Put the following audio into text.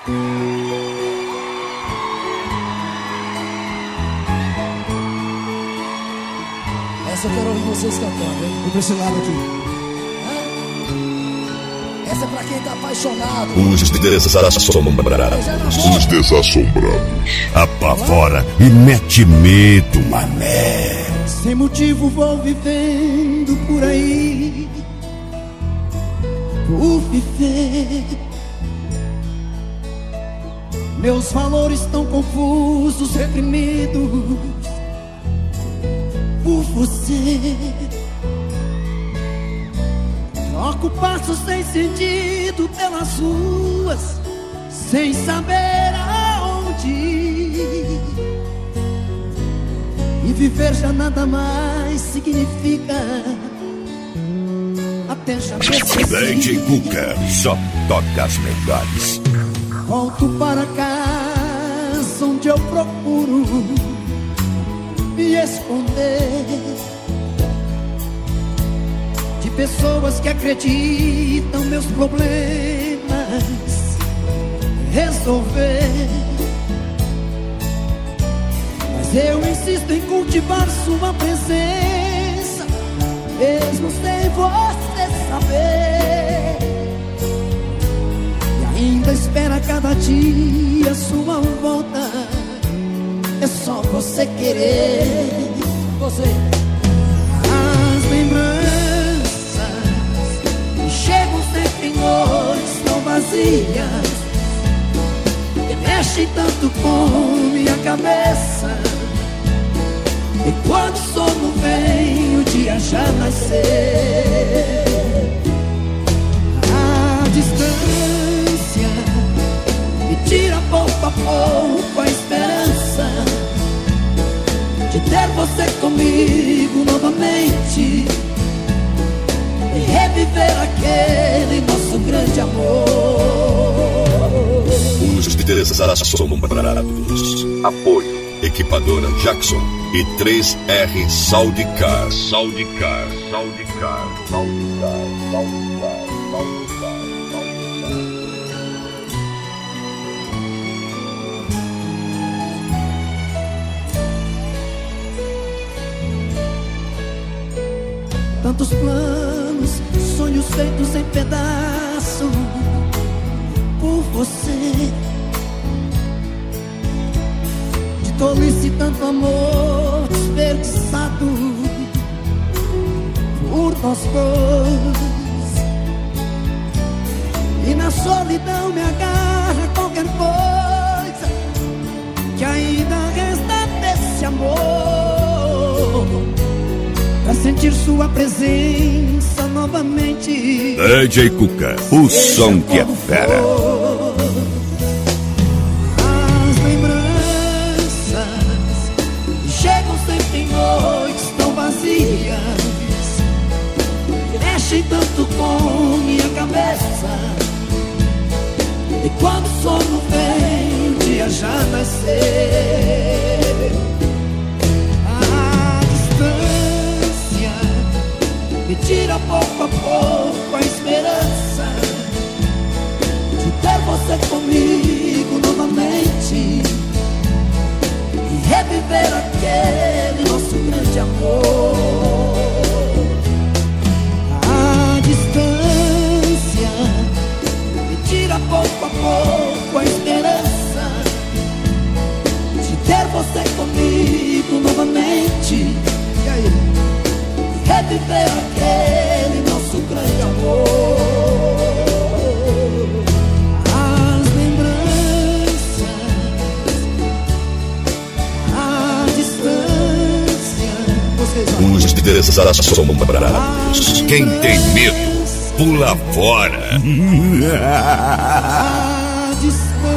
Essa eu quero ouvir vocês cantando, hein? Vou pra esse lado aqui. Essa é pra quem tá apaixonado. Os desassombrados. Os desassombrados. Apavora e mete medo, mané. Sem motivo vou vivendo por aí, por viver. Meus valores estão confusos, reprimidos por você. Troco passos sem sentido pelas ruas, sem saber aonde ir. E viver já nada mais significa, até já esqueci. DJ Cuca, só toca as melhores. Volto para casa onde eu procuro me esconder de pessoas que acreditam meus problemas resolver. Mas eu insisto em cultivar sua presença, mesmo sem você saber. E ainda espera cada dia sua volta. É só você querer. Você. As lembranças que chegam sempre em noites tão vazias, que mexem tanto com minha cabeça. E quando o sono vem, o dia já nasceu. A distância me tira pouco a pouco a esperança de ter você comigo novamente e reviver aquele nosso grande amor. Os desassombrados. Apoio. Equipadora Jackson e 3R Saudicar. Saudicar. Tantos planos, sonhos feitos em pedaço por você. De tolice tanto amor desperdiçado por nós dois. E na solidão me agarra qualquer coisa que ainda resta desse amor, pra sentir sua presença novamente. DJ Cuca, o som que é fera. As lembranças chegam sempre em noites tão vazias, que mexem tanto com minha cabeça. E quando o sono vem, o dia já nasceu. A distância me tira pouco a pouco a esperança de ter você comigo novamente e reviver aquele nosso grande amor. A distância me tira pouco a pouco a esperança de ter você comigo novamente e aí reviver aquele nosso grande amor. As lembranças, a distância. Os desassombrados. Quem tem medo, pula fora. A distância